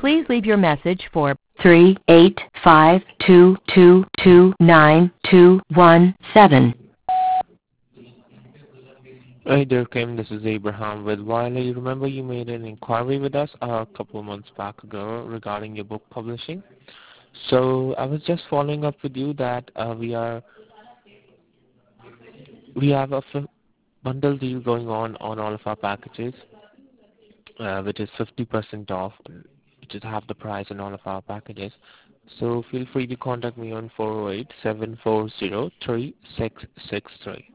Please leave your message for 38522229217. Hey there, Kim. This is Abraham with Wiley. Remember you made an inquiry with us a couple of months back ago regarding your book publishing. So I was just following up with you that we have a bundle deal going on all of our packages, which is 50% off, which is half the price on all of our packages. So feel free to contact me on 408-740-3663.